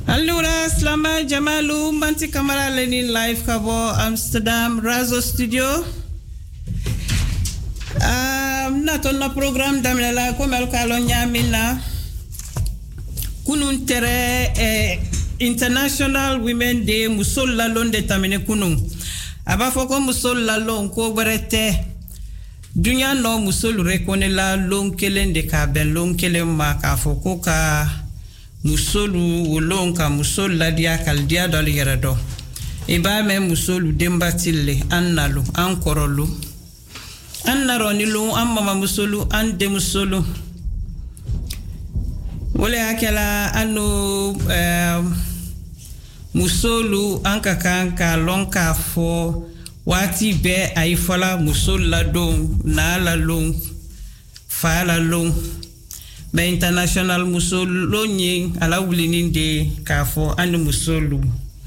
Allora, Slama Jamalu, Manti Kamara Lenin Live Kabo, Amsterdam, Razo Studio. Natonna program damlela komel kalonya mina. Kunun tere International Women Day musol lalon de tamene kunun. Aba foko musol lalon ko berete. Dunya no musol rekone la lon kelen de ka ben lon kelen ma ka foko ka musolu wolon ka musol la dia kal dia dal yerado. Iba me musolu dembatille annalu ankorolu. Annaronilu amma musolu ande musolu. Wole akela anu musolu anka kanka lonka fo wati be aifola musol la don na la long fa la long be international musol lonye ala wulinin de ka fo anu musolu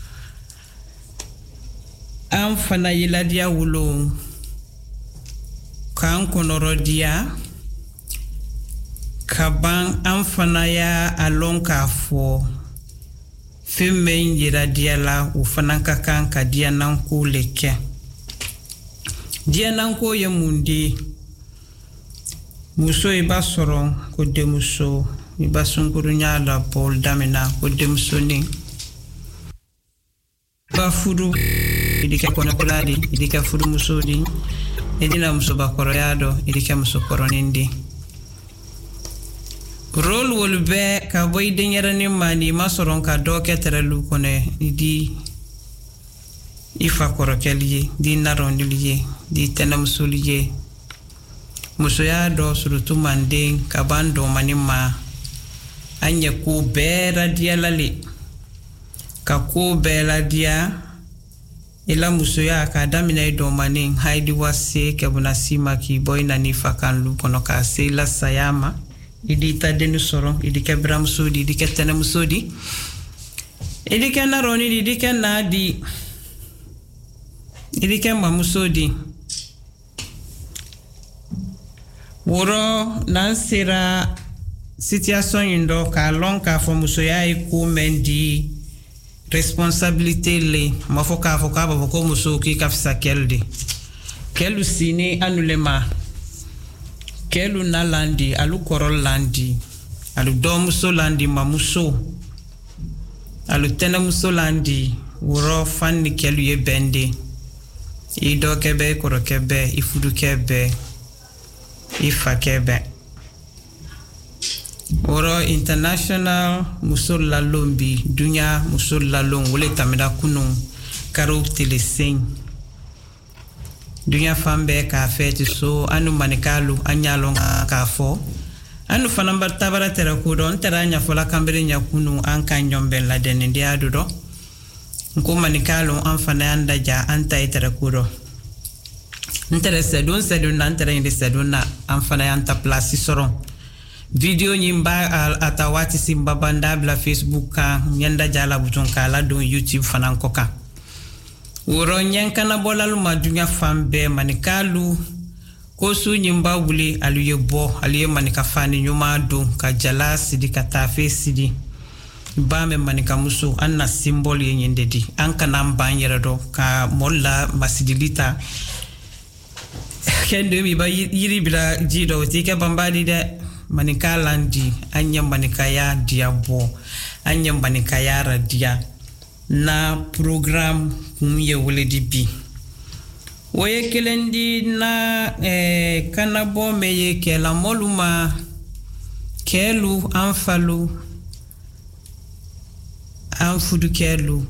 am fana yila dia wulo kan konorodia kaban an fana ya alon ka fo femen yira diala u fana ka kan ka dia nan ko leke dia nan ko ye mundi muso e basoron ko de muso e basun ko nya la pol damena ko de muso ni ba fudu idike ko na koladi idike fudu muso di edina muso ba koroyado idike muso koronindi rol wolbe ka boy denyarani mani masoron ka doke terelu kone di ifa korokeliye di narondiliye di tenamsuliye muso ya do surutu mande ka bando manima anya ko bera dia lale ka ko bera dia ila muso ya ka damina do manin haidi wase ke bunasima ki boy na nifa kan lu kono ka se la sayama idi tadenu soron idi kabram sodi idi ketana sodi idi kana roni idi kana di idi kama musodi woro nansira situation indo ka lonka fo musoya iku mendi responsabilité le mafoka foka ba ko musoki kafisa kelde kelu sini anulema kelu na landi alu korol landi alu domuso landi mamuso alu tenamuso landi wuro fanni kelu ye bende ido kebe koro kebe ifudu kebe ifa kebe wuro international musol la lombi dunya musol la long wole tamida kunun karo telesing dunya fambe ka feti so anu manikalu anyalon ka fo anu fanamba tabara tera kudon teranya fola kambere nya kunu an kan nyombe la den ndia dudo ko manikalu an fana anda ja anta itera kudo ntere sedun nan tere inde sedun na an fana anta place soron video nyimba atawati simba banda bla Facebook ka nyanda jala butun kala don YouTube fanan koka woro nyankana bolal madunya fambe manikalu ko su nyimba wuli aluye bo aliye manika fani nyuma do ka jala sidi ka tafe sidi ba me manika musu anna symbol yenyende di anka namba nyera do ka molla masidilita kende mi ba yiri bila jido tike bambadi de manika landi anya manika ya diabo anya manika ya radia na program kumye wole dibi woye kelendi na kanabo meye kela moluma kelu anfalu anfudu kelu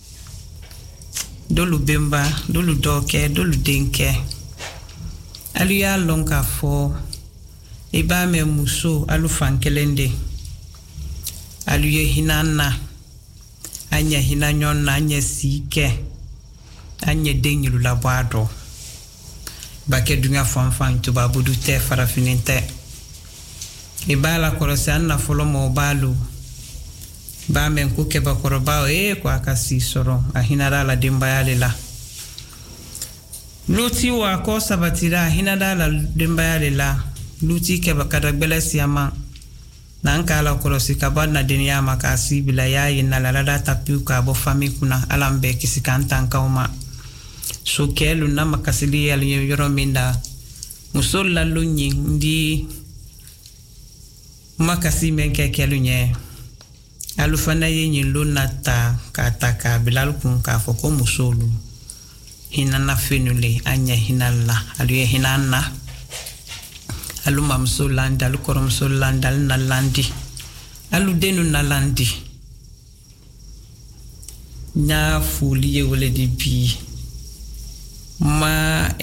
dolu bemba dolu doke dolu denke aluya lonka fo iba me muso alu fankelende aluye hinana anya hinanyon na anya sike anya denyilu la bwado bake dunga fanfan to babudu te farafinente ibala korosan na folomo balu ba men kuke ba korobao kwa kasi soro ahinara la dimbayale la luti wa ko sabatira hinada la dimbayale la luti ke ba kadagbele siama nan kala korosi kabana denia makasi bila ya yinna la rada tapiu ka bo fami kuna alambe kisikantan kauma so kelu na makasili ya yoro minda musol la lunyi ndi makasi menke kelu nye alufana yenyi lunata kataka bilal kun ka foko musolu hinana fenule anya hinalla aluye hinana aluma msolanda alukorom solanda nalandi aludenu nalandi nya fuliye wole di bi ma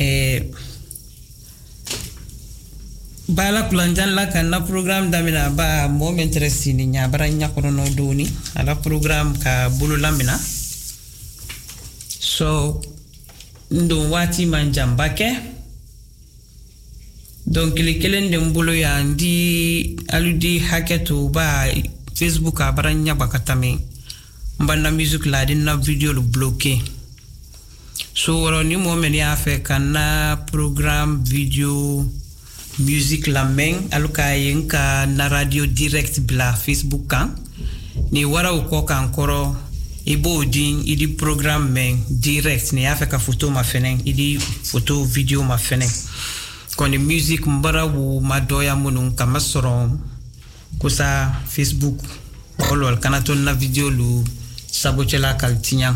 bala kulanjan la kana program damina ba moment resini nya baranya kono doni ala program ka bulu lamina so ndo wati manjambake donc kelen de mbolo ya ndi aludi haketo ba Facebook abaranya bakatame mbanda music la dinna video lu bloqué so woro ni moment ya fe kana program video music la men aluka yenka na radio direct bla Facebook kan ni wara uko kan koro ibo din idi program men direct ni afeka photo ma fenen idi photo video ma fenen kon music mbara wu madoya munun kama soron kusa Facebook olol kanaton na video lu sabochela kaltinya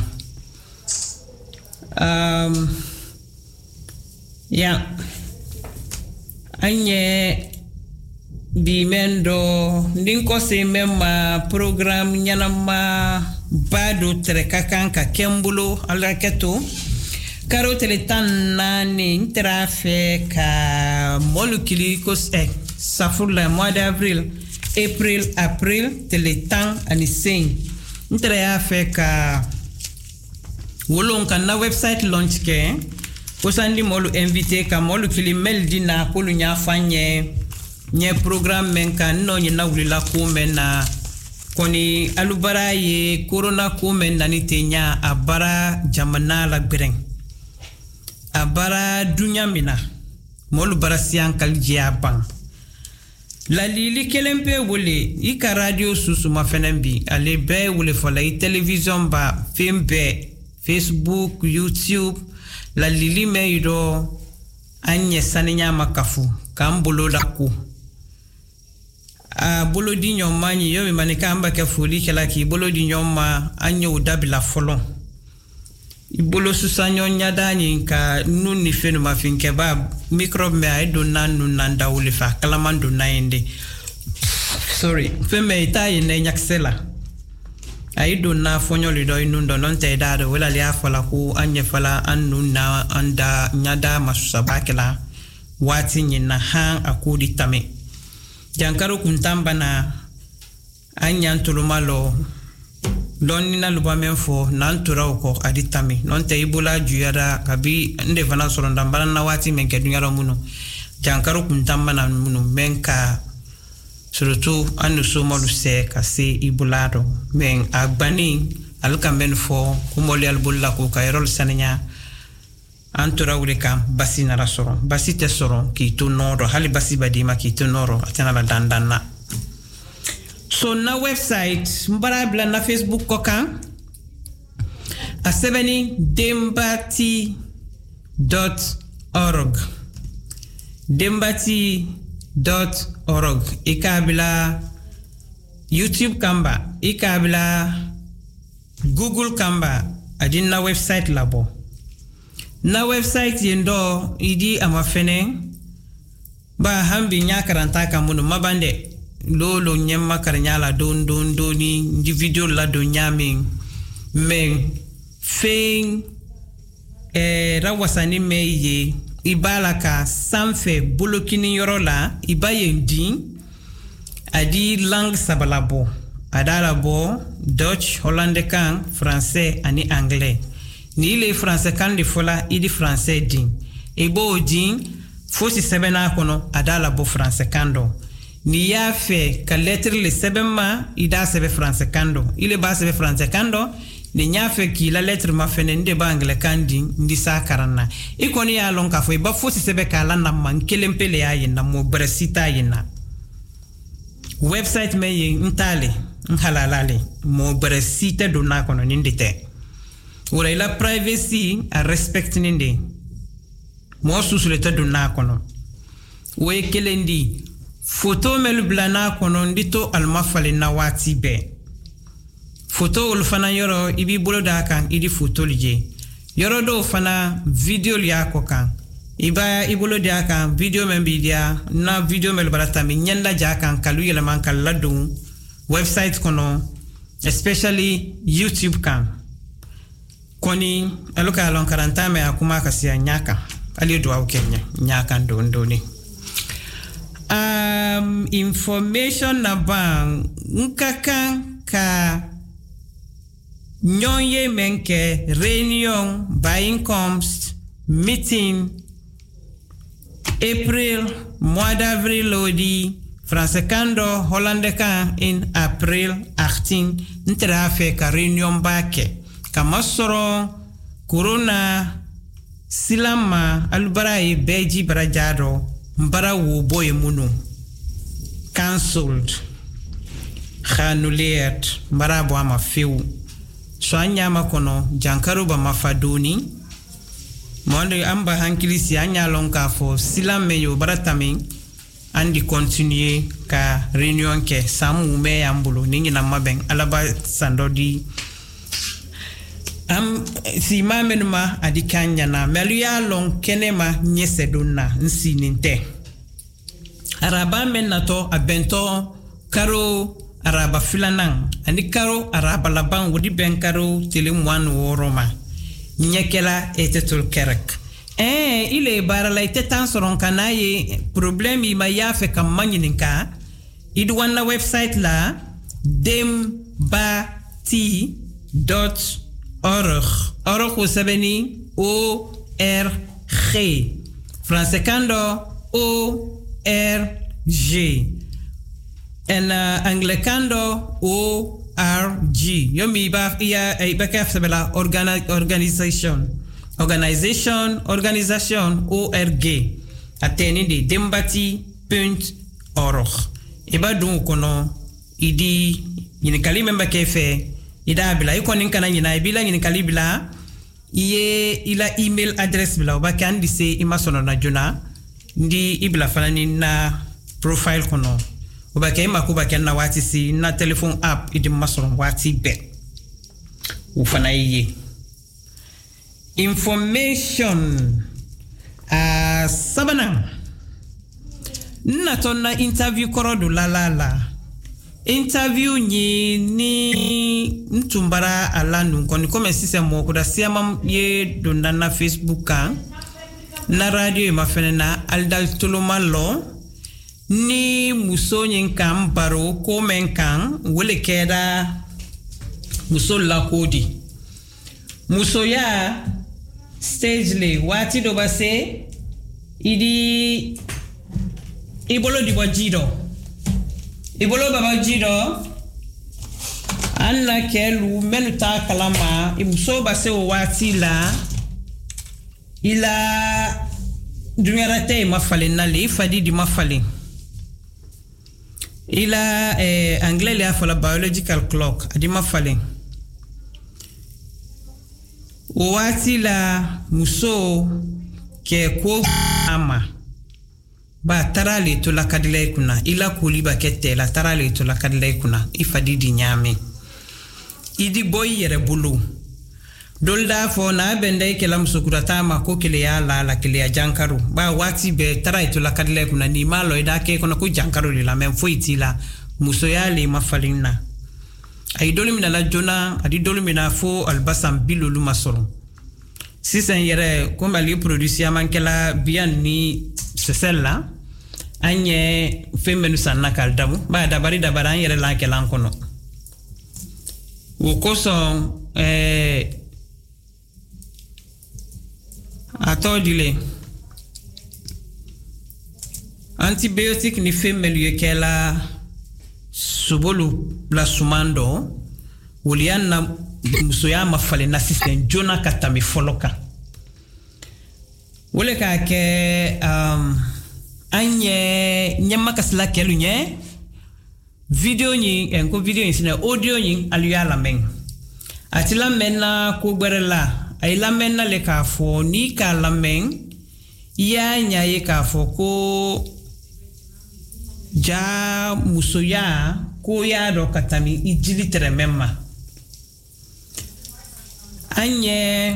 anye bimendo ninko se mema program nyanama bado trekakan ka kembulo alaketo karo teletan nani trafe ka molukili kos safurla mois d'avril april teletan ani sen trafe ka wolon kan na website launch ke osandi molu invité ka molu kili meldi na kolu nya fanye nye program men kan no nyina wulila ko men na koni alubara ye corona ko men nani tenya abara jamana la greng abara dunya mina molu bara sian kaljiya bang la lili kelempe wole ika radio susu ma fenembi ale be wole fola i television ba film be Facebook YouTube la lili me ido anye saninya makafu kambolo laku bolo di nyoma ni yo mani kamba ke foli kala ki bolo di nyoma anyo dabila folon ibolo susanyo nyada ni ka nuni fenu mafinke ba microbe me ay do nanu nanda ulifa kala mando naende sorry feme itaye ne nyaksela ay do na fonyo lido inundo non te dado wala lia fala ku anye fala anu na anda nyada masabakela wati nyina han akudi tame jankaro kuntamba na anyantulumalo lonni na lubamen fo nantura ko aditami non te ibula juyada kabi nde fana soronda mbana na wati menke dunyaro muno jankaro kuntamba na muno menka surtout anu so molu se kasi ibulado men agbani alkamen fo kumoli albulla ko kayrol sananya antura ulika basi na rasoro basi te soro ki to noro hali basi badima ki to noro atana la dandana so na website mbara bla na Facebook koka a 7 dembati.org dembati.org ikabila YouTube kamba ikabila Google kamba adina website labo na website yendo idi amafene ba hambi nyakaranta kamunu mabande lolo nyemma karnyala don doni individual la do nyami men fein rawasani meye ibalaka sanfe bulokini yorola ibayendi adi langue sabalabo adalabo Dutch Hollandais kan français ani anglais ni le français kan di fola idi français din ebo din fosi sebena kono adala bo français kando ni ya fe ka lettre le sebema ida sebe français kando ile ba sebe français kando ni nya fe ki la lettre ma fene ndi ba anglais kandi ndi sa karana ikoni ya lon ka fo ba fosi sebe kala na man kelempele ya yina mo bresita yina website me ye ntale halalale mo bere site do na kono nindite ora ila privacy a respect ninde mo susulete do na kono we kelendi photo melu blana kono ndito almafale na wati be photo ulfana yoro ibi bolo da kan idi photo lije yoro do fana video liya ko kan iba ibolo dia kan video membidia na video melu barata mi nyanda ja kan kalu yela man kaladu website kono especially YouTube kan koni aluka alon karanta me akuma kasia nyaka ali do au kenya nyaka ndoni information na bang nkaka ka nyonye menke reunion buying comes meeting April mois d'avril lodi France kando Hollande kan in April 18 ntra fe ka reunion bake kama soro corona silama albarai beji barajado mbara wo boy munu cancelled annuleerd mbara bo ama feu so anya makono jankaru ba mafadoni monde amba hankilisi anya lonka fo silame yo baratami andi continuer ka reunion ke samu me ambulo ningi na maben alaba sandodi si mamenuma adikanya na meluya long kenema nyeseduna nsininte araba menato abento karo araba filanan ani karo araba laban wodi ben karo telemwan woroma nyekela etetul kerek ile bara la tetan soron kanaye problemi ma yafe kam manyininka idu wana website la dembati.org org usabeni ORG francekando ORG en anglikando ORG yomi ba ya ibaka sabela organisation ORG ateni de dembati.org iba dun kono idi yini kalime mbakefe ida bila iko ninkana nyina bila yini kalibila iye ila email address bila obaka andi se imasono na juna ndi ibila fanani na profile kono obaka ima kubaka na wati si na telephone app idi masono wati be ufana iye information sabana natona interview korodu la interview ni ntumbara alanu koni kome sise mo kuda siama ye donda na Facebook kan na radio mafene na aldal tulumalo ni muso nyinkam baro komen kan wole keda muso lakodi muso ya stage le wati do base idi ibolo di bajiro ibolo baba jiro alla kelu meluta kalama imuso base wati la ila dunyarate mafale nali fadi di mafale ila anglais le afala biological clock adi mafale wati la muso ke ko ama ba tarale to la kadile kuna ila kuliba kete la tarale to la kadile kuna ifadi di nyame idi boy yere bulu dolda fo na bende ke lam sukurata ma ko kile ya la kile ya jankaru ba wati be tarale to la kadile kuna ni malo ida ke kuna ku jankaru la men fo itila muso ya le mafalina ay dolumina la jona adi dolumina fo albasam bilulu masoro si sen yere comme ali producia mankela bien ni c'est celle-là anye femenu sanna kaldamu ba dabari dabaran yere la kelan kono wo koso atodile antibiotique ni femelu yekela subolu la sumando uliana musoya mafale na system jona katami foloka wole ka ke anye nyama kasla kelu nye video ni en ko video ni sina audio ni aluya la men atila menna ko gberela ay la menna le ka fo ni ka la men ya nya ye ka fo ko ja musoya ko ya do katami ijili tere memma anye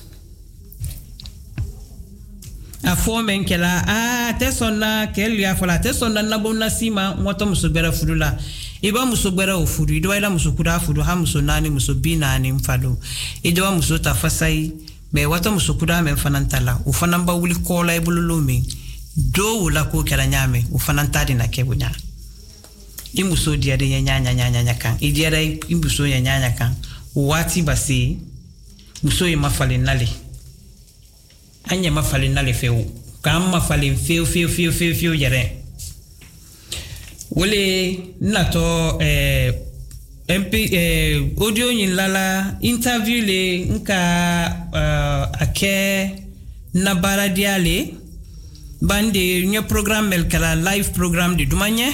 a fo men kela te sonna kel ya fola te sonna na bonna sima moto musobera fudula iba musobera ofudu ido ila musokura fudu ha musonani musobina ni mfado ido musota fasai me wata musokura men fanantala ufanamba wuli kola ibululumi do wula ko kala nyame ufanantadi na kebunya imuso dia de nyanya kan idiara imuso nyanya kan wati basi muso yi mafale nale anya mafale nale feu kam mafale feu yere wole nato audio yin lala interview le nka ake na baradiale bande nye program mel kala live program de dumanye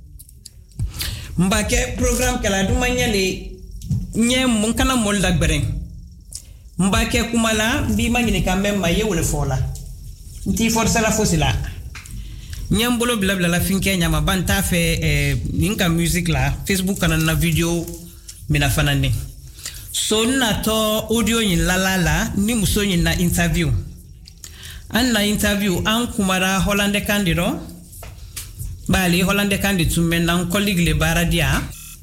mbake program kala dumanye le nye munkana molda gberen mbake kumala bi mangini kambe maye wole fola nti force la fosila nyambolo blabla la finke nyama banta fe ninka music la Facebook kana na video mina fanane so na to audio yin la ni muso yin na interview an na interview an kumara hollande kandiro bali hollande kanditu men colleague le baradia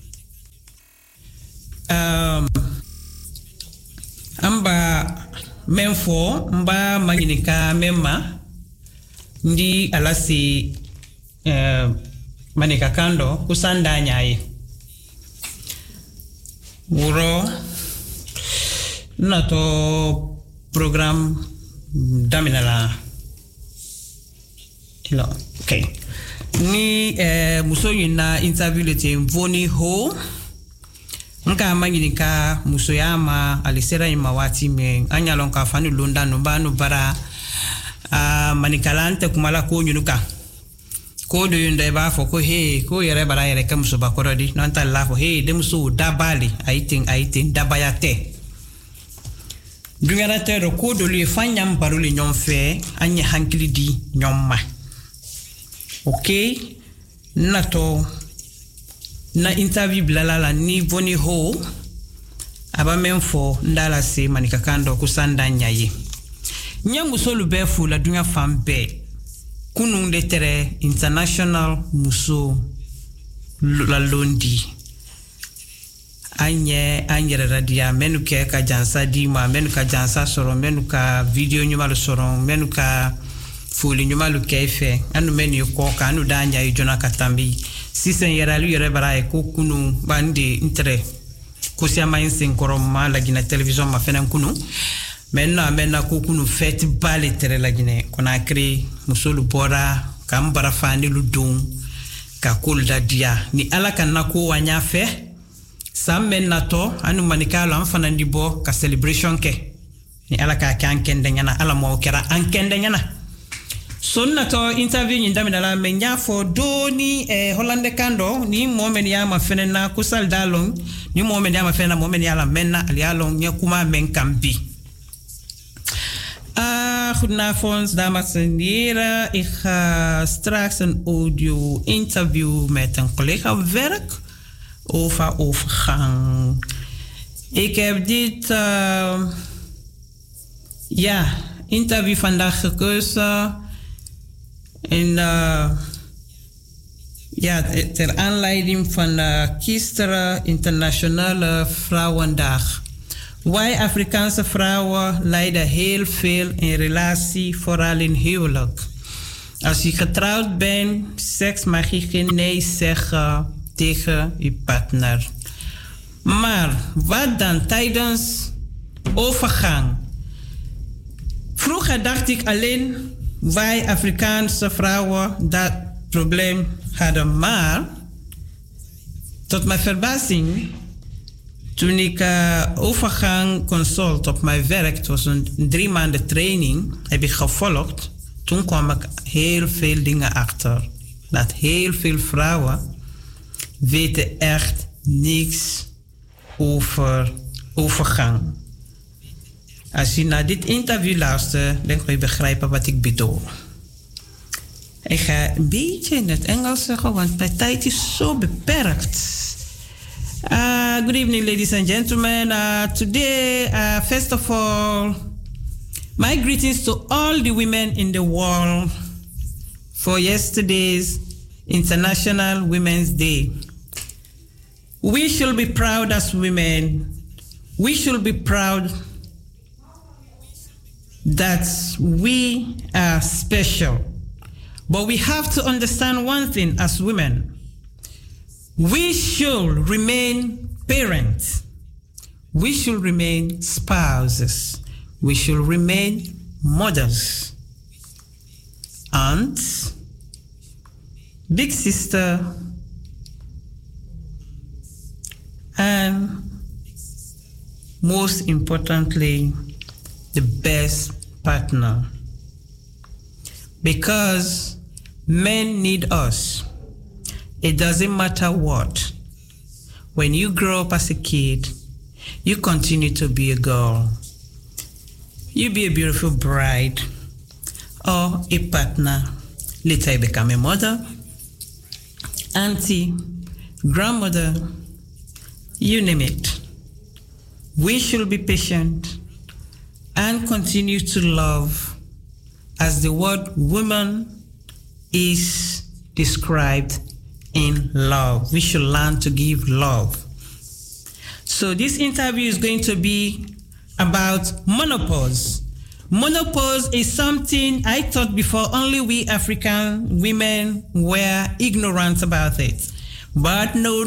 amba menfo mba maginika memma ndi alasi manika kando kusanda nyaye wuro nato program daminala ilo okay ni muso yina interview lete mvoni ho nka maginika muso yama alisera imawati me anyalon ka fanu londa no banu bara manikalante kumala ko nyunuka ko do yunda ba fo ko he ko yere bara yere kam so bakorodi non ta la fo he dem so dabali aiting dabayate dungara tero ko do le fanyam parole nyom fe anya hankili di nyomma okay nato na interview blalala ni voni ho aba menfo ndala se manikakando kusanda nyaye nyamusolu be fu la dunya fambe kunu letere international muso la londi anye radia menuke ka jansa di ma menuka jansa soro menuka video nyuma lo soro menuka fuli nyuma lo kefe anu menu ko ka anu danya yona katambi sisen yeralu yere bara e ko kunu bande intere ko sia mainsin koroma la gina television ma fenen kunu menna ko kunu feti bale tere la gine kona kri musolu bora kam bara fani lu dum ka kulda dia ni ala kan nako wanya fe sam menna to anu manikalo am fanandi bo ka celebration ke ni ala ka kan kende nyana ala mo kera an kende nyana sonna to interview ni ndamina la menya fo do ni hollande kando ni momen ya ma fenena kusal dalong ni momen ya ma fenena momen ya la menna ali along nya kuma men kambi goedenavond dames en heren. Ik ga straks een audio interview met een collega werk over overgang. Ik heb dit interview vandaag gekozen en ter aanleiding van gisteren Internationale Vrouwendag. Wij Afrikaanse vrouwen lijden heel veel in relatie, vooral in huwelijk. Als je getrouwd bent, seks mag je geen nee zeggen tegen je partner. Maar wat dan tijdens overgang? Vroeger dacht ik alleen wij Afrikaanse vrouwen dat probleem hadden, maar tot mijn verbazing, toen ik overgang consult op mijn werk, het was een 3 maanden training, heb ik gevolgd. Toen kwam ik heel veel dingen achter. Dat heel veel vrouwen weten echt niks over overgang. Als je naar dit interview luistert, dan kun je begrijpen wat ik bedoel. Ik ga een beetje in het Engels zeggen, want mijn tijd is zo beperkt. Good evening, ladies and gentlemen. Today, first of all, my greetings to all the women in the world for yesterday's International Women's Day. We should be proud as women. We should be proud that we are special. But we have to understand one thing as women. We should remain parents. We should remain spouses. We should remain mothers, aunts, big sister, and most importantly, the best partner. Because men need us. It doesn't matter what. When you grow up as a kid, you continue to be a girl. You be a beautiful bride or a partner. Later you become a mother, auntie, grandmother, you name it. We should be patient and continue to love as the word woman is described in love. We should learn to give love. So this interview is going to be about menopause. Menopause is something I thought before only we African women were ignorant about it. But no.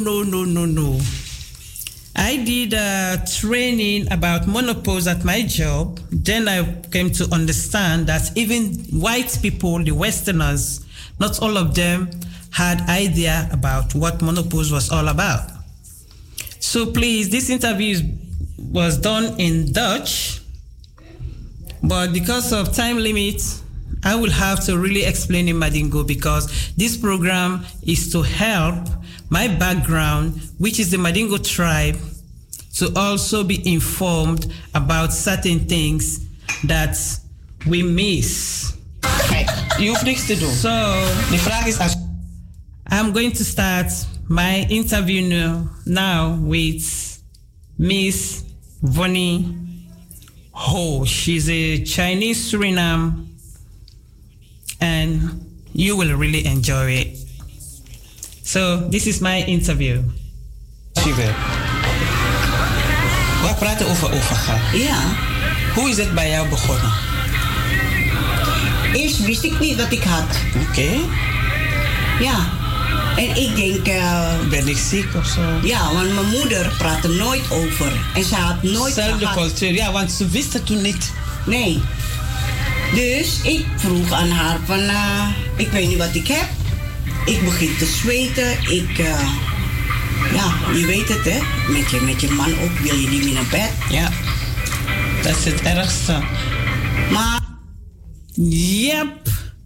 I did a training about menopause at my job. Then I came to understand that even white people, the Westerners, not all of them had idea about what menopause was all about. So please, this interview was done in Dutch, but because of time limits, I will have to really explain in Madingo because this program is to help my background, which is the Madingo tribe, to also be informed about certain things that we miss. Je hoeft niks te doen. So, de vraag is als... I'm going to start my interview now with Miss Vonnie Ho. She's a Chinese Suriname, and you will really enjoy it. So, this is my interview. Super. We praten over overgang. Ja. Hoe is het bij jou begonnen? Eerst wist ik niet wat ik had. Oké. Ja. En ik denk... ben ik ziek of zo? Ja, want mijn moeder praatte nooit over. En ze had nooit Zelfde gehad. cultuur, ja, want ze wist het toen niet. Nee. Dus ik vroeg aan haar van... ik weet niet wat ik heb. Ik begin te zweten. Ja, je weet het, hè. Met je man ook wil je niet meer naar bed. Ja. Dat is het ergste. Maar... Yep.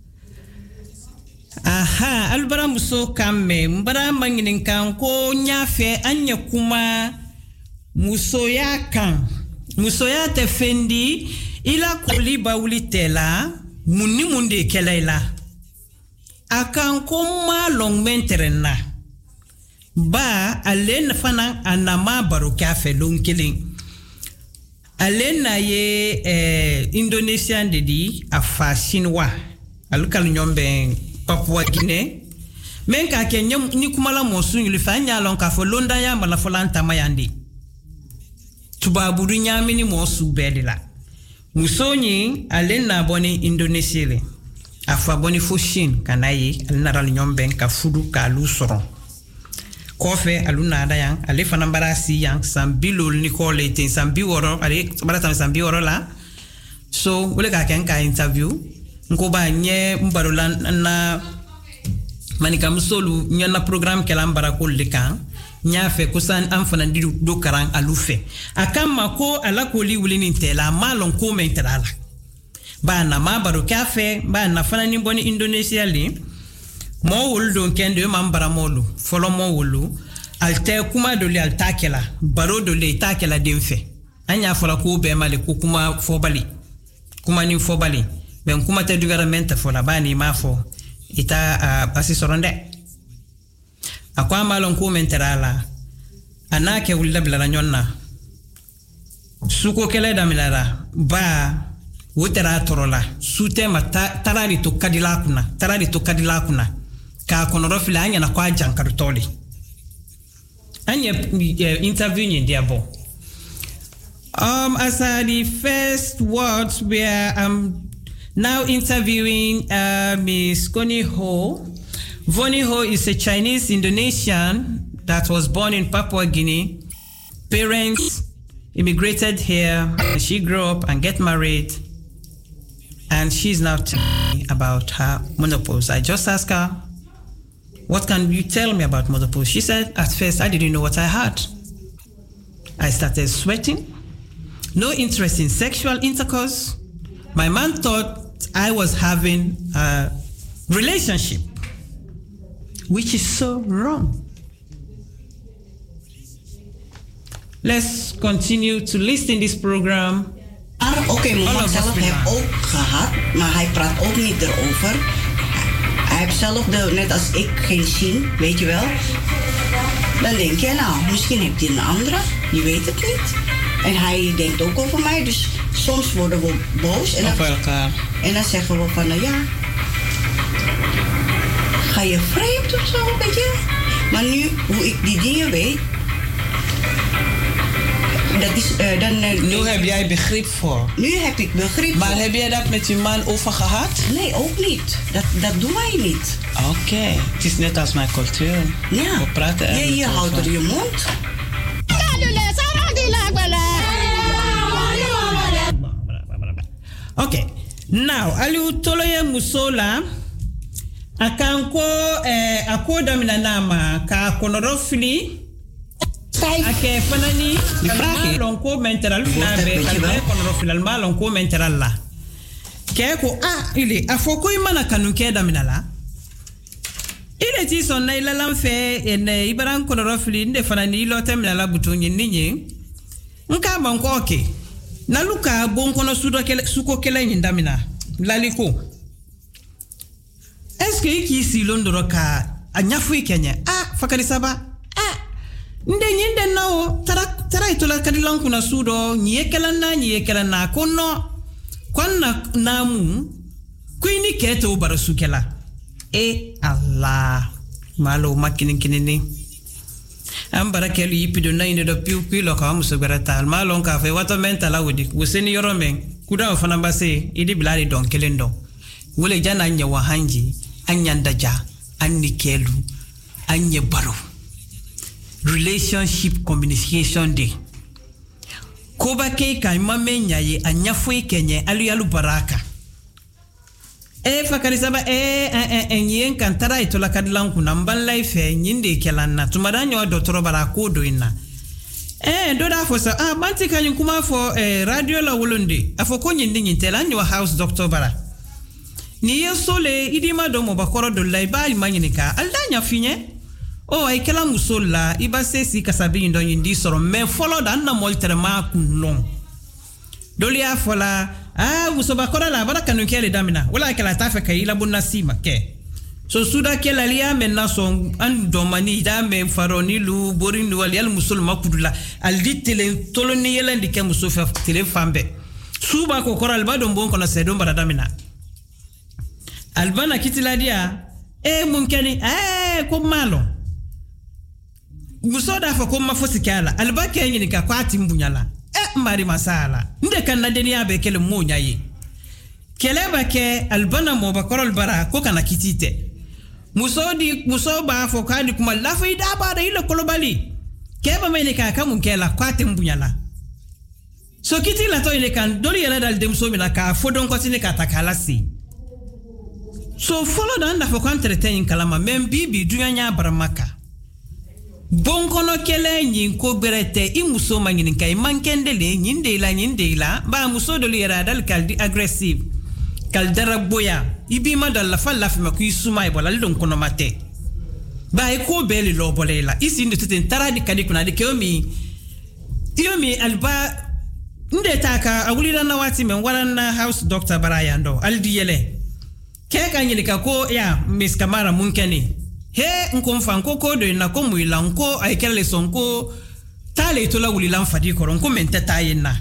Aha, albara muso kame, mbara manginin kan ko nyafe anya kuma muso ya kan. Muso ya te fendi, ila kuli bauli tela, muni munde kelaila. Akan ko ma long menterena. Ba alen fanan anama baro kafe lonkeling. Alen na ye Indonesian dedi afa Chinois. Alukal nyombe Papua Guinée. Men ka ke ni kumala mosu yuli fa nyalon ka fo londa ya mala fo lanta mayandi. Tubaburu nyamini mosu bedila. Musonyi alen na boni Indonesia le. Afa boni fo Chine kanayi alnaral nyombe ka fudu ka lusoro. Kofe aluna da yang ale fana barasi yang sambilo Nicole ten sambi woro ale barata sambi woro la. So wole ka ken ka interview nko ba nye mbarola na manika musolu nyana program kelam barakol lekan nya fe kusan amfana didu do karang alufe akama ko ala ko li wulini tela malon ko mentrala ba na ma baro kafe ba na fana ni boni Indonesia li mo wul don kende man baramolu folo mo wulu alte kuma dole altakela baro dole takela demfe anya fola ko be male ko kuma fobali kuma ni fobali ben kuma te duveramente fola bani mafo ita pasi soronde akwa malon ko menterala anake wulla bla nyonna suko kele damilara ba wotera torola sute mata tarari to kadila kuna ka konoro fila anya na kwa jankartoli anya interview in diabo as the first words where I'm now interviewing Miss Connie Ho. Vonnie Ho is a Chinese Indonesian that was born in Papua Guinea. Parents immigrated here. She grew up and get married. And she's now telling me about her menopause. I just asked her, what can you tell me about menopause? She said, at first, I didn't know what I had. I started sweating. No interest in sexual intercourse. My man thought I was having a relationship, which is so wrong. Let's continue to listen this program. Oké, mama zelf heeft ook gehad, maar hij praat ook niet erover. Hij heeft zelf, net als ik, geen zin, weet je wel. Dan denk je, nou, misschien heeft hij een andere, je weet het niet. En hij denkt ook over mij, dus soms worden we boos. En dan zeggen we van, nou ja, ga je vreemd of zo, weet je. Maar nu, hoe ik die dingen weet, dat is, nu heb jij begrip voor. Nu heb ik begrip maar voor. Heb jij dat met je man over gehad? Nee, ook niet. Dat doen wij niet. Oké, het is net als mijn cultuur. Ja. We praten er je houdt er je mond. Oké, nou, aliu toloye musola akanko akoda minanama ka konorofili. Ake fanani lonko menteral na be kalbe kono filal ma lonko menteral la ke ko ile afoko imana kanu ke daminala ile ti son na ile lamfe en ibran kono fili nde fanani lo temnala butonyi ninyi nka banko oke na luka bon kono suko kele ndamina laliko est-ce que ki si londoro ka anyafu ikenya fakari saba Nde nao tara itola kadilan kuna sudo nyekela na kono kwana namu kwini keto barasukela Allah malo makinin ambara kelu yipido na inde do piu kwilo ka muso garata malo ka fe wato mentala wodi woseni yoromen kuda fana base idi bilali don kelendo wole jana nya wahanji anyandaja annikelu anye baro Relationship Communication Day. Koba ke ka mame nyaye anyafwe kenye alu baraka. Fakari saba nyen kantara itola kadilan kuna mban life nyinde kelanna tumadanyo wa dotoro barako do inna. Do da fo sa banti kanyu kuma fo radio la wolonde afo ko nyinde nyintela nyo house doctor bara. Ni yesole idima do mo bakoro do laiba imanyinika aldanya finye. Ay kela musola iba sesi kasabi ndo yindi soro men follow dan na moltere ma kunlong dolia fola musoba kora la baraka no kele damina wala kela tafe kayila bunna sima ke so suda kela liya men na so an do mani da men faroni lu borindu wal yal musul makudula al ditele toloni yela ndike musofa tele fambe suba ko kora alba do bon kono sedo bara damina albana kitila dia munkeni ko malo musoda fa ko mafosi kala albake yini ka kwati mbunyala mari masala nde kan na deni abe kele monya yi kele bake albana mo bakorol bara ko kana kitite musoba fo kadi kuma lafa ida ba da ile kolobali keba mele ka kamun kela kwati mbunyala so kiti la to ile kan doli yala dal dem so mina ka fodon ko tine ka takala si so follow dan da fo ko entreten kalama mem bibi dunya baramaka bonkono kele nyin ko berete imuso mangin kay mankendele nyinde la ba muso do lira dal kaldi aggressive Caldera boya. Ibi ma dalla fa la fima ku suma ibola lidon kono mate. Ba e ko beli lo bolela. Isi ndi tete tara di kadi kuna di Tiomi alba nde taka awulira na wati men warana house doctor barayando aldi yele. Keka nyelika ko ya Miss Kamara munkeni. He nkomfa nkoko do na ko muila nko aikele sonko tale itola wulila mfadi koron ko menteta yina.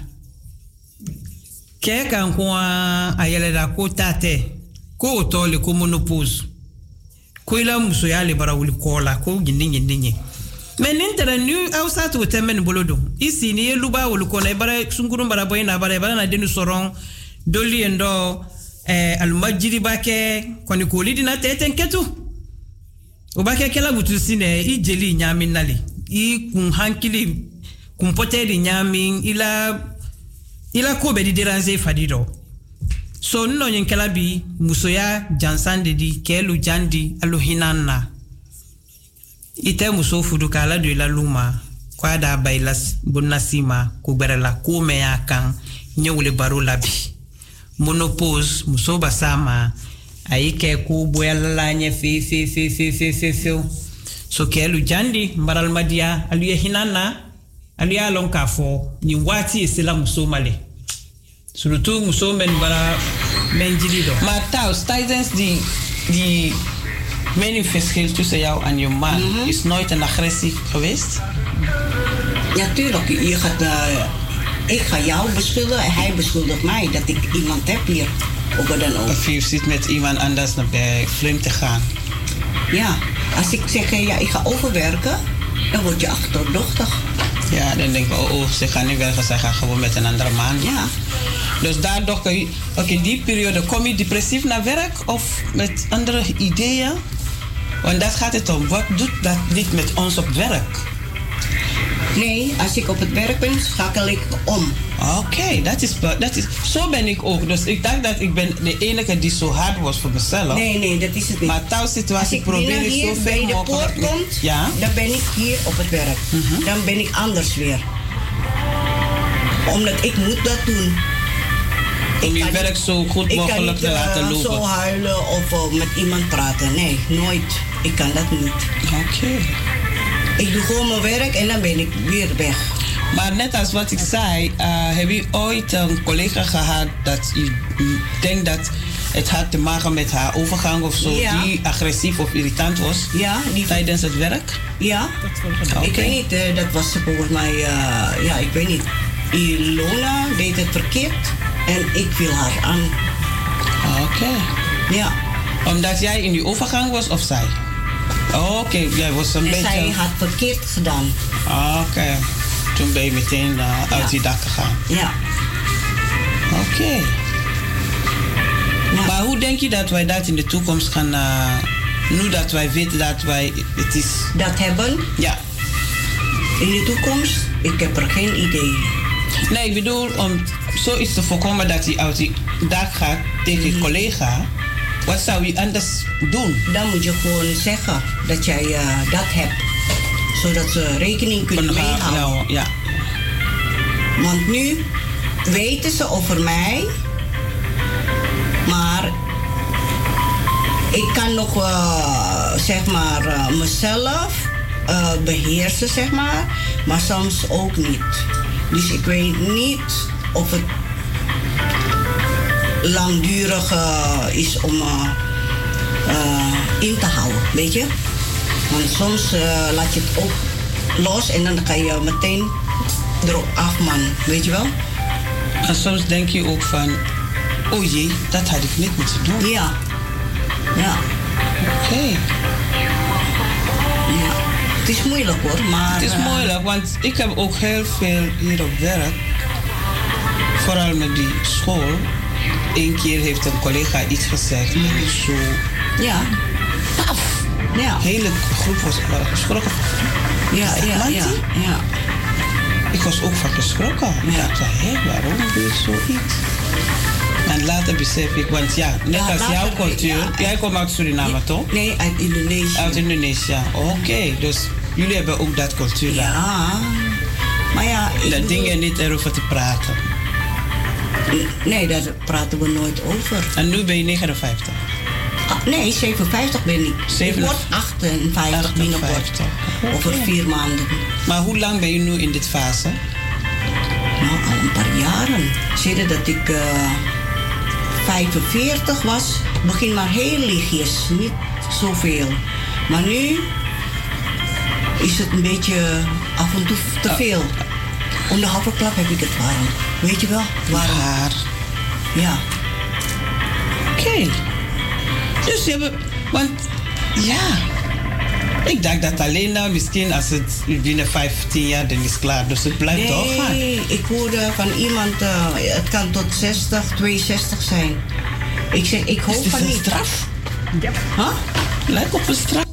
Keka nko ayele da ko tate ko otole ko monopause. Ko ila muso yale bara wuli kola ko gindingi. Men intera nu ausa to temen bolodo. Isi ni eluba wulu kona ibara sungurun bara boyina bara na denu soron doli endo almajiri bake koni kolidi na teten ketu. Obake kela butu sine I jeli nyamin nali. I kun hankili kun poteri nyamin ila ko be di deranze fadido. So no nyen kela bi musoya jansande di kelu jandi aluhinana. Ite muso fudu kala de la luma kwa da bailas bonasima ko berela ko me akan nyewule baro labi. Monopause muso basama aike ko boyala nye fe so kelu jandi mbaral madia aluye hinana aluya lonka fo ni wati esela muso male surtout muso men bara menjilido Maar tijdens die manifestatie tussen jou en je man is nooit een agressie geweest? Ja, tuurlijk. Ik ga jou beschuldigen en hij beschuldigt mij dat ik iemand heb hier. Ook dan ook. Of je zit met iemand anders naar bij vreemd te gaan. Ja, als ik zeg ja, ik ga overwerken, dan word je achterdochtig. Ja, dan denk ik, ze gaan niet werken, ze gaan gewoon met een andere man. Ja. Dus daardoor kun je, die periode, kom je depressief naar werk of met andere ideeën? Want dat gaat het om. Wat doet dat niet met ons op werk? Nee, als ik op het werk ben, schakel ik om. Oké, dat is. Zo ben ik ook. Dus ik dacht dat ik ben de enige die zo hard was voor mezelf. Nee, dat is het niet. Maar thuis situatie probeer ik zoveel mogelijk. Als ik bij de poort komt, ja? Dan ben ik hier op het werk. Dan ben ik anders weer. Omdat ik moet dat doen. Om je werk zo goed mogelijk te laten lopen. Ik kan niet zo huilen of met iemand praten. Nee, nooit. Ik kan dat niet. Oké. Ik doe gewoon mijn werk en dan ben ik weer weg. Maar net als wat ik zei, heb je ooit een collega gehad dat je denkt dat het had te maken met haar overgang of zo, die agressief of irritant was tijdens het werk? Ja, ik weet niet, dat was volgens mij, ik weet niet. Ilona deed het verkeerd en ik viel haar aan. Oké. Ja. Omdat jij in die overgang was of zij? Oké, jij was een beetje... Zij had verkeerd gedaan. Oké. Toen ben je meteen uit die dak gegaan. Ja. Oké. Ja. Maar hoe denk je dat wij dat in de toekomst gaan... nu dat wij weten dat wij... Het is... Dat hebben? Ja. In de toekomst? Ik heb er geen idee. Nee, ik bedoel om zoiets te voorkomen dat hij uit die dak gaat tegen je collega... Wat zou je anders doen? Dan moet je gewoon zeggen dat jij dat hebt. Zodat ze rekening kunnen meehouden. Ja. Want nu weten ze over mij. Maar ik kan nog zeg maar mezelf beheersen, zeg maar. Maar soms ook niet. Dus ik weet niet of het langdurig is om in te houden, weet je? Want soms laat je het ook los en dan ga je meteen erop af, man, weet je wel? En soms denk je ook van, oh jee, dat had ik niet moeten doen. Ja. Oké. Ja. Het is moeilijk hoor, maar... Het is moeilijk, want ik heb ook heel veel hier op werk. Vooral met die school. Eén keer heeft een collega iets gezegd en zo... Ja. Paf! Ja. De hele groep was geschrokken. Ja. Ik was ook van geschrokken. Ik dacht, waarom doe je zoiets? En later besef ik, want net als jouw cultuur... Jij komt uit Suriname, toch? Nee, uit Indonesië. Uit Indonesië, oké. Dus jullie hebben ook dat cultuur daar. Ja. Maar ja... Dat dingen niet erover te praten. Nee, daar praten we nooit over. En nu ben je 59? Nee, 57 ben ik. 57. Ik word 58 binnenkort. Over 4 maanden. Maar hoe lang ben je nu in dit fase? Nou, al een paar jaren. Sinds dat ik 45 was, begin maar heel lichtjes. Niet zoveel. Maar nu is het een beetje af en toe te veel. Om de haverklap heb ik het warm. Weet je wel? Warm. Ja. Oké. Dus je hebt... Want ja... Ik dacht dat alleen nou misschien als het binnen 15 jaar dan is klaar. Dus het blijft doorgaan. Nee, ik hoorde van iemand... het kan tot 60, 62 zijn. Ik zeg, ik hoop van niet. Straf? Ja. Huh? Lijkt op een straf.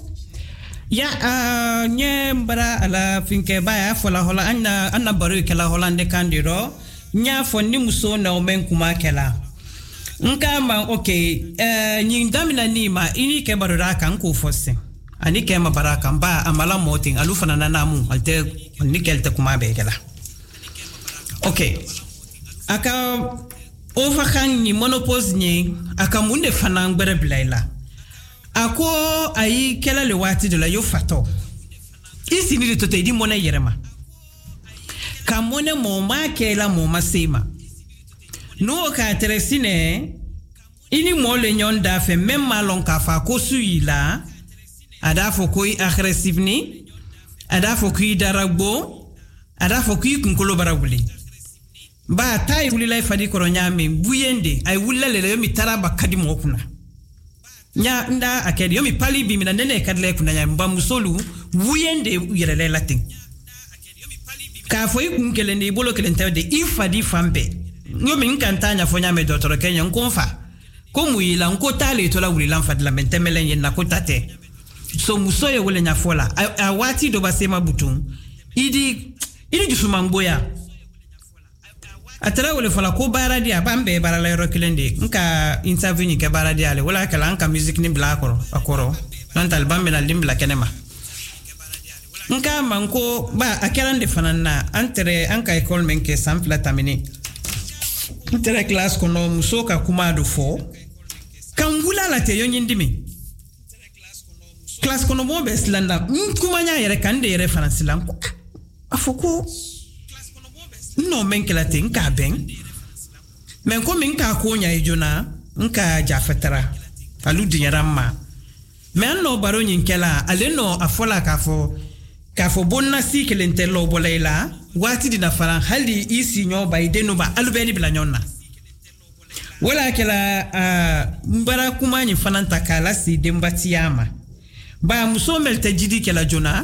Ja, nye bara ala finke baya fola hola anna baru kela holande kandiro. Nya fonni muso na omen kuma kela. Nka ma okay, nyi damina ni ma ini ke barura kan ko fosse. Ani ke ma baraka ba amala moting alu fana na namu alte ni kelte kuma be kela. Okay. Aka overgang ni monopause ni aka munde fana ngbere blaila. Ako ayi kela le wati de la yo fato. Isi ni to te di mona yerema. Ka mona mo ma kela mo ma sema. No ka teresine ini mo le nyon da fe même malon ka fa ko suila. Ada fo koi agressive ni. Ada fo kui daragbo. Ada fo kui kunkolo barawuli. Ba tai wuli lai fadi koronyame buyende ay wulla le mi taraba kadi mo kuna. Nya nda akedi yomi pali bi mina nene kadle kuna nya mba musolu wuyende yelele latin ka foi kunkele ne bolo kele ntade ifadi fambe yomi nkantanya fonya me dotoro kenya nkonfa ko muyila nko tale to la wuli lan fadla mentemele yen ko tate so musoye wole nya fola awati do basema butun idi jusuma mboya atara wole fola ko baradia bambe barala rokilende nka interview ni ke baradia le wala kala nka music ni blakoro akoro nantal bambe na limbla kenema nka manko ba akelande fanana antere anka école menke sample tamini antere class kono musoka kumado fo kan wula la te yonyindimi class kono mo beslanda kumanya yere kande yere fanasilan ko afoko no menkela te nka ben men ko min ka ko nya ijona nka jafetara alu dinyarama men no baro nyinkela ale no afola ka fo bonna si kelentelo bolela wati dina faran hali isi nyo baidenu ba alubeni bila nyonna wala kela mbara kuma nyi fananta kala si dembatiyama ba musomel tajidi kela jona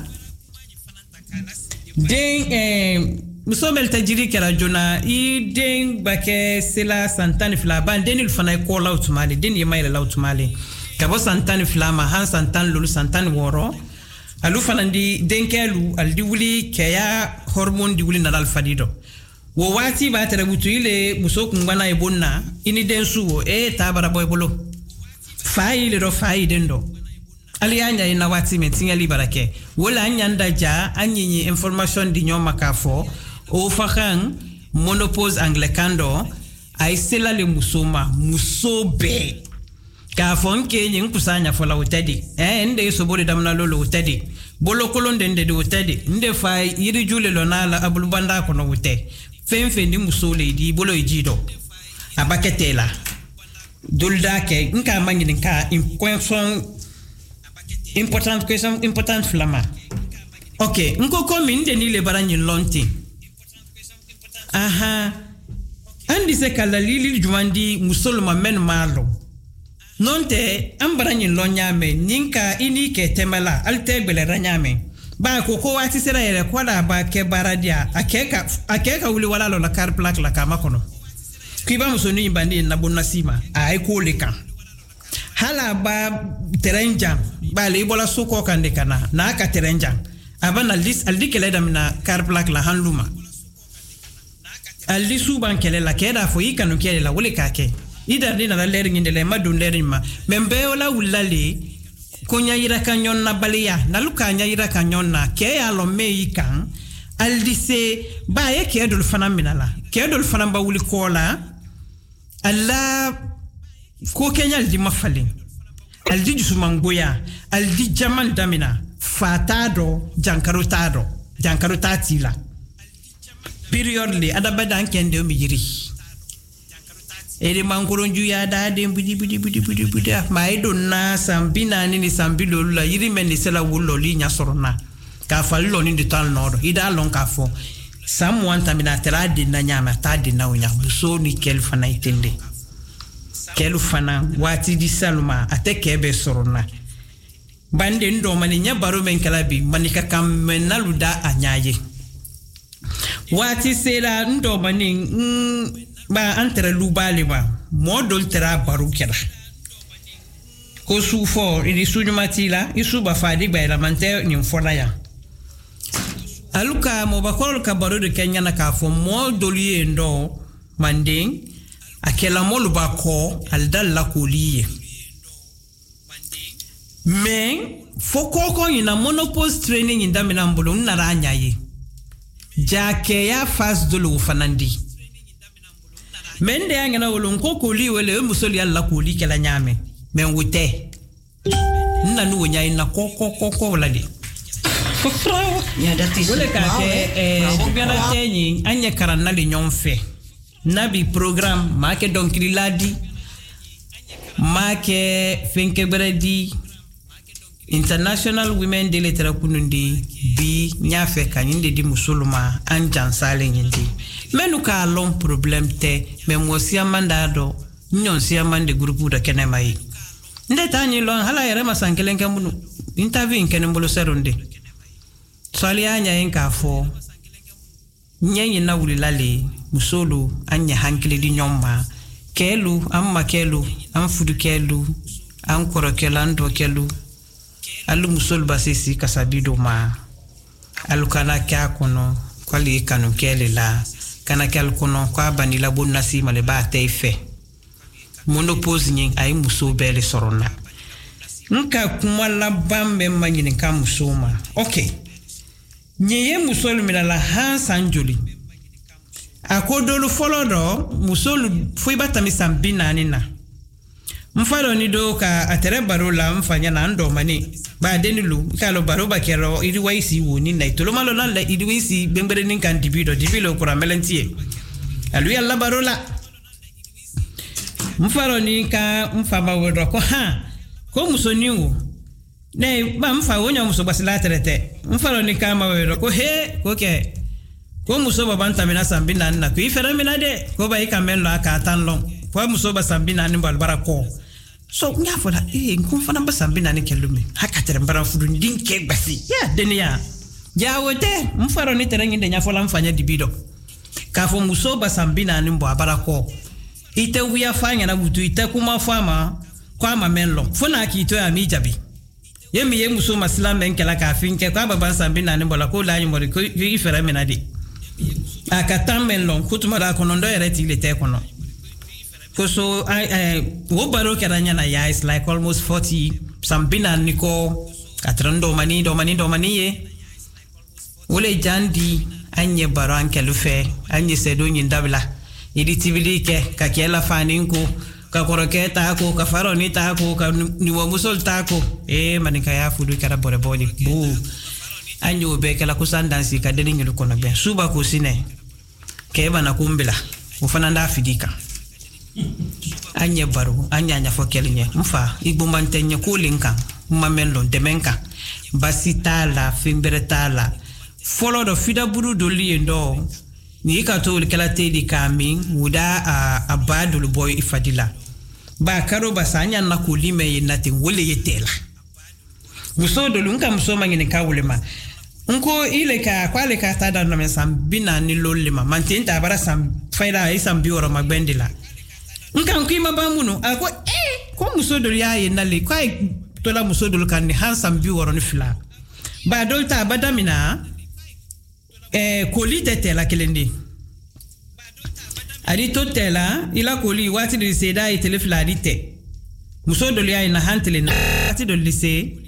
den musomel tajiri kera jona I den bake sela santani fla ban denil fana ko lautumali den yema ila lautumali kabo santani fla ma han santan lulu santani woro alu fana ndi denkelu aldi wuli keya hormone di wuli na alfadido wo wati ba tere butu ile musoku ngwana ibonna ini den suwo tabara boy bolo fayi le do fayi dendo ali anya ina wati metinga libarake wala anya ndaja anyinyi information di nyoma kafo o fakan monopause anglicando ay sela le musoma musobe ka fonke nyin kusanya fola utedi ende so bodi damna lolo utedi bolo kolonde ndede utedi nde fay yiri jule lonala abul banda ko no ute femfe ni musole di bolo ejido abaketela dulda ke nka mangini nka important flama okay nko komi nde ni le baranyi lonti aha andi se kala lili jumandi musolma men malo nonte ambaranyi lonyame ninka ini ke temala alte bele ranyame ba ko wati sera yere kwala ba ke baradia akeka wuli wala lo la car plaque la kama kono kiba musoni bandi na bonasima ay ko leka hala ba terenjang ba le bola soko kande kana na ka terenjang abana lis aldikele damna car plaque la hanluma alli suban kele la keda fo ikanu kele la wole kake ida dina la leri nginde le madun leri ma membe ola wulale konya ira kanyon na balia na luka nya ira kanyon na ke ya lo meikan aldi se ba ye ke dol fana minala ke dol fana ba wuli kola alla ko kenya aldi mafalin aldi jusumangoya aldi jaman damina fatado jankaro tatila periodly adabada ankende omijiri ere mankoronju ya dade budi maido na sambina ni sambilo la yiri men sela wullo li nya sorona ka fallo ni de tal nord ida lon ka fo someone tamina trade na nyama tade na unya buso ni kel fana itende kel fana wati di salma ateke be sorona bande ndo mani nya baro men kala bi manika kam menaluda anyaye wati sela ndo mani ba antere lubale ba modol tera baru kera ko su fo idi suñu matila isu ba fadi ba la mante ni fona ya aluka mo ba ko ka baru de kenya na ka fo modol yendo manding akela molu ba ko aldal la kuliye men fo ko ina monopause training inda minambulo naranya yi jake ya fas dulu fanandi men de angena wolon ko koli wele musoli alla koli kala nyame men wute nanu wonya ina ko wala di ya dat is wole ka ke biana tenyi anya karana le nyonfe nabi program make donc ladi make finke bredi International Women Day letera kunundi bi nyafe kanyinde di musulma anjan sale nyindi menu ka long problem te memosia mandado nyon sia mande grupu da kenemai nde tani lon hala yere masankelen kambunu interview kenen bolo seronde sali anya enka fo nyenyi na wulilale musulu anya hankili di nyomba kelu amma kelu am fudu kelu an koro kelando kelu alu musul basisi kasabido ma alu kana kya kono kwali kanu kele la kana kyal kono kwa banila bonna si male ba teife mono pose nyin ay muso bele sorona nka kumala bambe manyini ka musoma okay nyeye musolu milala han sanjoli akodolu folodo musolu foi batami sambina nina mfalo ni do ka atere barola mfanya na ndo mani ba denilu kalo baroba kero iri waisi woni na itolo malo na la iri waisi bembere nin kan dibilo kura melentie alu alla barola mfalo ni ka mfaba wodo ko ha ko musoniwo ne ba mfa wonya muso basila terete mfalo ni ka ma wodo ko he ko ke ko muso baba ntamina sambina na ko ifere mina de ko ba ikamelo aka tanlo ko muso ba sambina ni balbara ko so nyafola nkumfana basambina ni kelumi hakatere mbara fudu ndinke basi ya denia ya wote mfaro ni terengi de nyafola mfanya dibido kafo muso basambina ni mbo abarako ite wiya fanya na butu ite kuma fama kwa mamenlo fona ki to ya mijabi yemi ye muso maslam benkela ka finke kwa baba sambina ni mbola ko la nyimori ko ifere menadi akatamenlo kutuma kono ndo yereti ile te kono. So wo baro keranya na ya is like almost 40 sambina niko katrando mani ye wole jandi anye baro anke lufe anye sedo nyindabla idi tibili ke ka kela faninko ka koroketa ko ka faroni ta ko ka niwo musol ta ko manika ya fudu kara bore boli bu anyo be kala kusandansi ka deni nyulu kono be suba ko sine ke bana kumbila ufana nda fidika anya baro anya fokelnya mfa igbumantenye kulinka mamelo demenka basitala fimberetala follow the fida buru doli ndo ni ka to kala tedi kami muda abadul boy ifadila ba karo basanya na kulime yenati wole yetela musodo lunka musoma ngene kawulema nko ile ka kwale ka tada na mesambina ni lolema mantinta bara sam faida isam bioro magbendila nkan kuima bamuno ako ko musodo ya yenale kwa tola musodo kan ni hansam bioro ni fila ba dolta badamina koli tetela kelendi ari totela ila koli wati de seda itele fila dite musodo ya ina hantele na wati do lise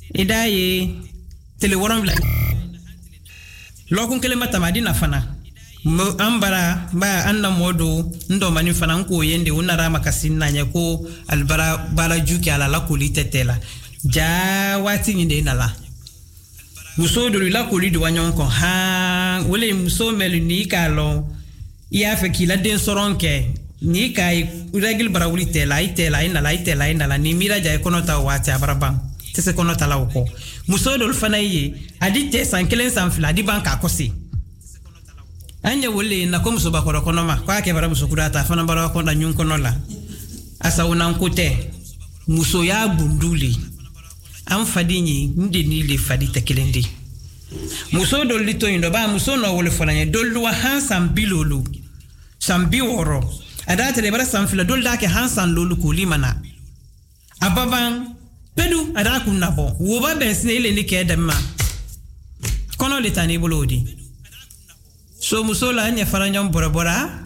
idaye tele woron la lokun kele mata madina fana ambara ba anna modo ndo mani fanan ko yende unara makasin nanya ko albara bara juki ala la kulite tela ja wati nyinde nala muso do la kuli do wanyon ko ha wole muso melu ni kalo ya fe kila den soronke ni kai regil bara wuli tela itela inala ni mira ja konota wati abarabam tese konota la ko muso do fana yi adite sankelen sanfla di banka kosi anya wole na ko muso bakoro konoma kwa ke bara muso kudata fana bara ko na nyun konola asa unankote muso ya bunduli am fadinyi ndi ni le fadi tekelendi muso do lito indo ba muso no wole fonanye dolu wa hansan bilolu sambi woro adate le bara samfila dol dake hansan lolu ko limana ababan pedu ada kunabo wo ba besne ile ni ke demma kono le tani bolodi so muso la nya faranyam bora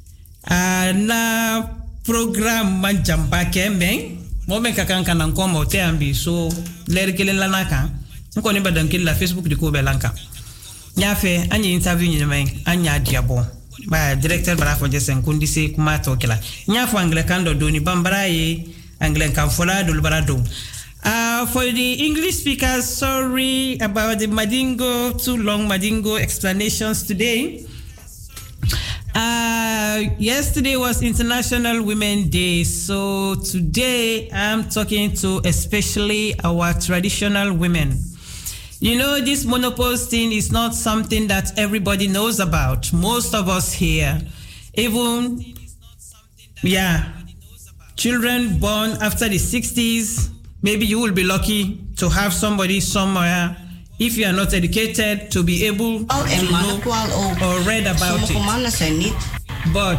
na program manjamba kemben momen kakanka nan komo te ambi so ler kelen lanaka ko ni badan la Facebook di ko belanka nya fe anya interview ni men anya diabo ba director bara fo jesen kundi se kuma to kila nya fo anglican do ni bambara ye anglican fola do barado for the English speakers, sorry about the Madingo, too long Madingo explanations today. Yesterday was International Women's Day, so today I'm talking to especially our traditional women. You know, this menopause thing is not something that everybody knows about. Most of us here, even, children born after the 60s, maybe you will be lucky to have somebody somewhere, if you are not educated, to be able to know or read about it. But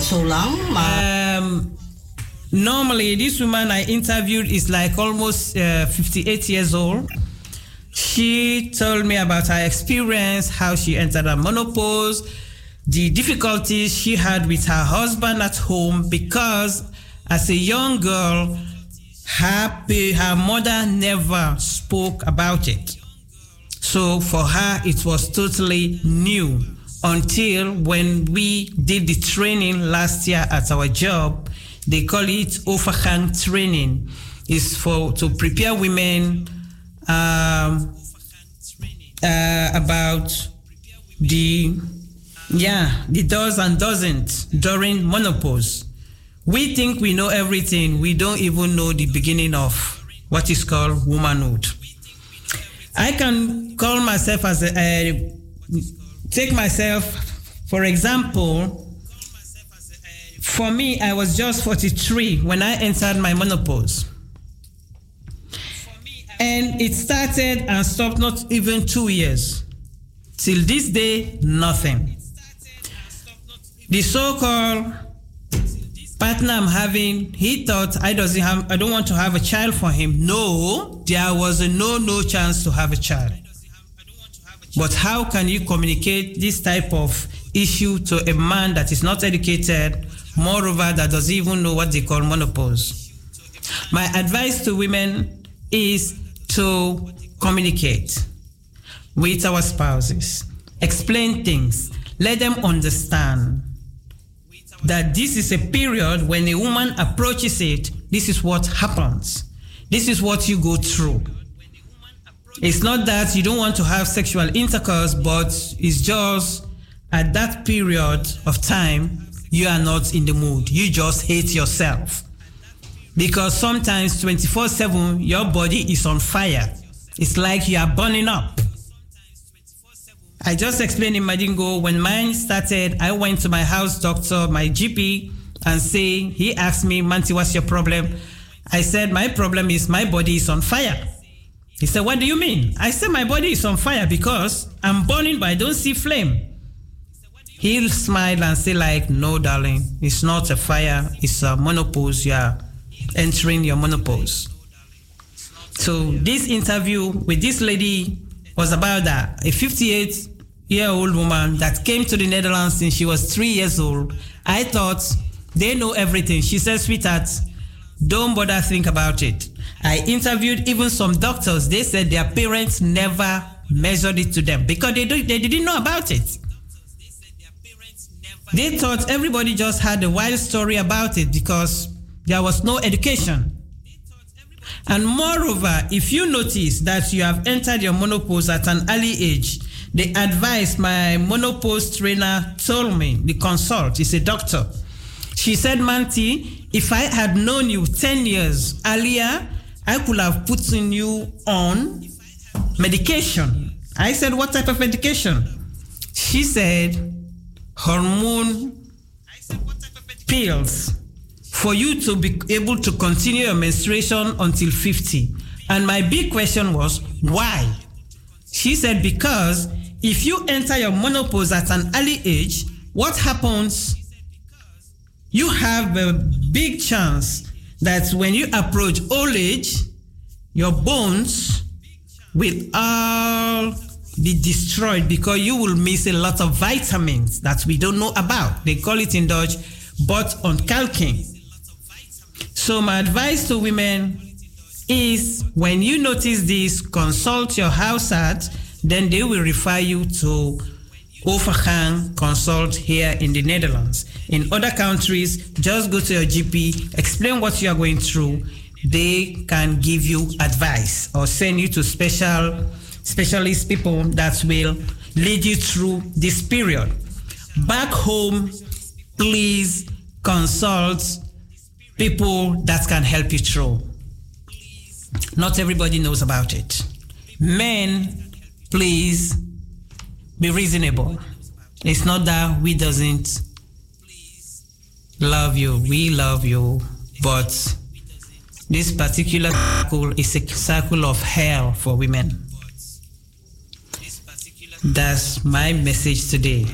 normally, this woman I interviewed is like almost 58 years old. She told me about her experience, how she entered a menopause, the difficulties she had with her husband at home, because as a young girl, her mother never spoke about it. So for her, it was totally new until when we did the training last year at our job. They call it overhang training. It's to prepare women about the do's and don'ts during menopause. We think we know everything. We don't even know the beginning of what is called womanhood. I can call myself as take myself, for example, for me, I was just 43 when I entered my menopause. And it started and stopped not even 2 years. Till this day, nothing. The so-called partner I'm having, he thought I don't want to have a child for him. No, there was no chance to have a child. But how can you communicate this type of issue to a man that is not educated, moreover, that doesn't even know what they call menopause? My advice to women is to communicate with our spouses, explain things, let them understand that this is a period when a woman approaches it, this is what happens. This is what you go through. It's not that you don't want to have sexual intercourse, but it's just at that period of time, you are not in the mood. You just hate yourself. Because sometimes 24/7, your body is on fire. It's like you are burning up. I just explained in Madingo, when mine started, I went to my house doctor, my GP, and he asked me, Manti, what's your problem? I said, my problem is my body is on fire. He said, what do you mean? I said, my body is on fire because I'm burning, but I don't see flame. He'll smile and say like, no, darling, it's not a fire. It's a menopause. You're entering your menopause. So this interview with this lady was about that. A 58-year-old woman that came to the Netherlands since she was 3 years old. I thought they know everything. She said, sweetheart, don't bother think about it. I interviewed even some doctors. They said their parents never measured it to them because they didn't know about it. They thought everybody just had a wild story about it because there was no education. And moreover, if you notice that you have entered your menopause at an early age, the advice my menopause trainer told me, the consult, is a doctor. She said, Manti, if I had known you 10 years earlier, I could have put you on medication. I said, what type of medication? She said, hormone pills for you to be able to continue your menstruation until 50. And my big question was, why? She said, because if you enter your menopause at an early age, what happens? You have a big chance that when you approach old age, your bones will all be destroyed because you will miss a lot of vitamins that we don't know about. They call it in Dutch, botontkalking. So my advice to women is when you notice this, consult your huisarts, then they will refer you to Overgang consult here in the Netherlands. In other countries, just go to your GP, explain what you are going through. They can give you advice or send you to specialist people that will lead you through this period. Back home, please consult people that can help you through. Not everybody knows about it. Men, please be reasonable. It's not that we doesn't love you. We love you, but this particular circle is a circle of hell for women. That's my message today.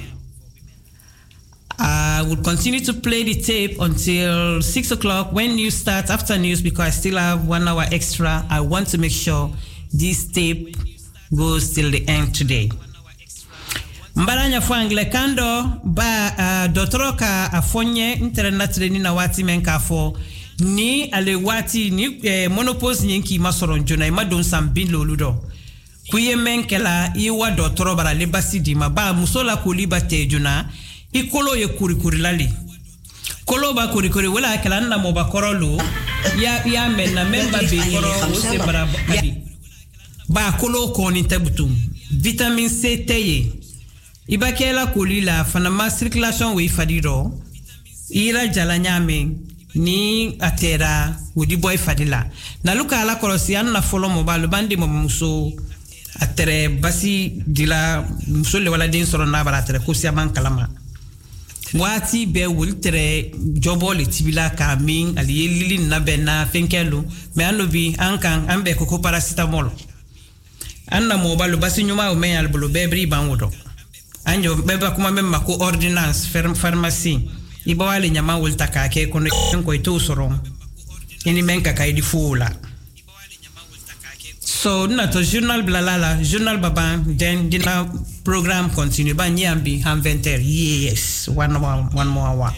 I will continue to play the tape until 6 o'clock when news starts, after news, because I still have 1 hour extra. I want to make sure this tape goes till the end today. Mbaranya fwangle kando ba dotoroka afonye internatre ni na wati menkafo ni alewati ni monopause nyinki masoron jona ima don sambin loludo kuye menkela iwa dotoro bara lebasi di ba musola kuliba te jona ikolo ye kurikuri lali kolo ba kurikuri wala kala na mo ba korolo ya menna memba be koro ose bara kadi ba kolo ko ni tabutum vitamin C teye ibakela kulila fana circulation we fadiro ira jalanyame ni atera wudi boy fadila na luka ala korosi na follow mobile bandi mo muso atere basi dila muso le wala den soro na bara atere ko siaman kalama wati be wultere jobole tibila kamin ali lili na bena fenkelu me anobi ankan ambe ko paracetamol anna mobile basi nyuma o men albolo bebri banwodo anjo beba kuma memma ko ordonnance pharmacie ibawale nyama wulta ka ke kono ko ito soron ini menka ka idi fula so na to journal blalala journal baba then dina program continue ba nyambi han 20h yes one more hour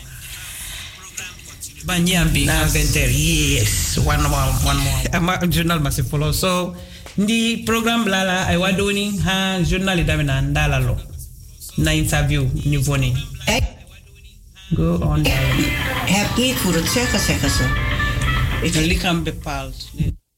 ba nyambi han 20h yes one more ama journal must follow so ndi program blala ay wadoni ha journal idamena ndalalo na interview niveau go on. Heb niet voor het zeggen ze. Ik lichaam bepaald.